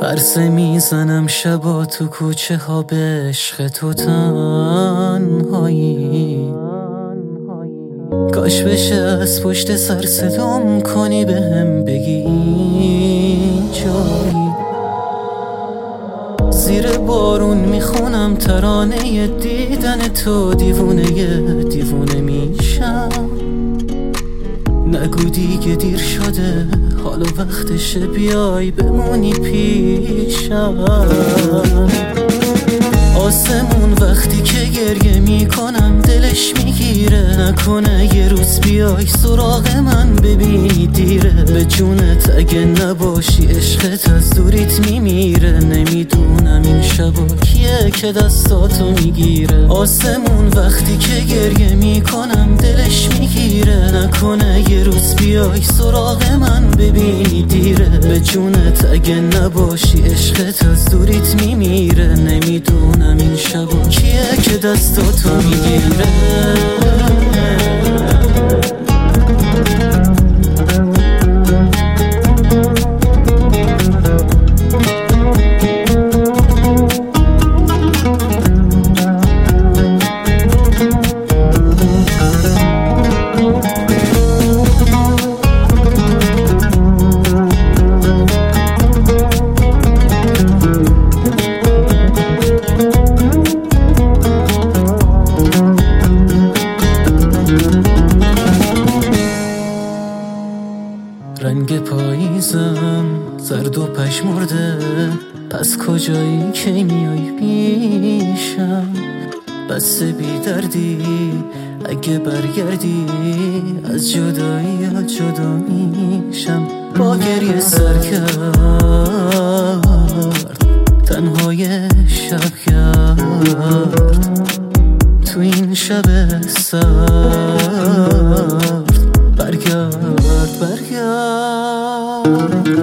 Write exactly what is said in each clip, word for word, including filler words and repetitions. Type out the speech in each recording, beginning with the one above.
عرصه میزنم شبا تو کوچه ها به عشق تو تنهایی. کاش بشه از پشت سر صدام کنی به هم بگی جایی. زیر بارون میخونم ترانه دیدن تو، دیوونه دیوونه میشم. نگو دیگه دیر شده، حالا وقتشه بیای بمونی پیشم. آسمون وقتی که گریه میکنم دلش میگیره، نکنه یه روز بیای سراغ من ببینی دیره. به جونت اگه نباشی عشقت از دوریت میمیره. نمیدونم این شبا کیه که دستاتو میگیره. آسمون وقتی که گریه میکنم دلش میگیره، نکنه یه روز بیای سراغ من ببینی دیره. به جونت اگه نباشی عشقت از دوریت میمیره. نمیدونم این شبا کیه که دستاتو میگیره. رنگ پاییزم زرد و پژمرده، پس کجایی که میای پیشم؟ بسته بی دردی اگه برگردی، از جدایی ها جدا میشم. با گریه سر کرد تنهای شب کرد، تو این شب سرد برگرد برگرد.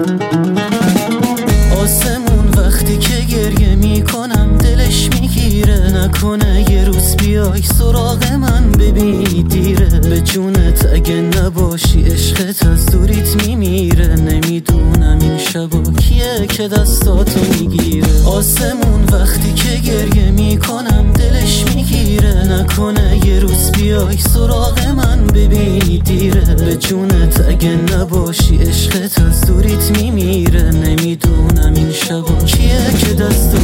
آسمون وقتی که گریه میکنم دلش میگیره، نکنه یه روز بیای سراغ من ببینی دیره. به جونت اگه نباشی عشقت از دوریت میمیره. نمیدونم این شبا کیه که دستاتو میگیره. آسمون وقتی که گریه میکنم دلش میگیره، نکنه یه روز بیای سراغ من ببینی دیره. به جونت اگه نباشی عشقت از دوریت میمیره. نمیدونم این شبا کیه که دست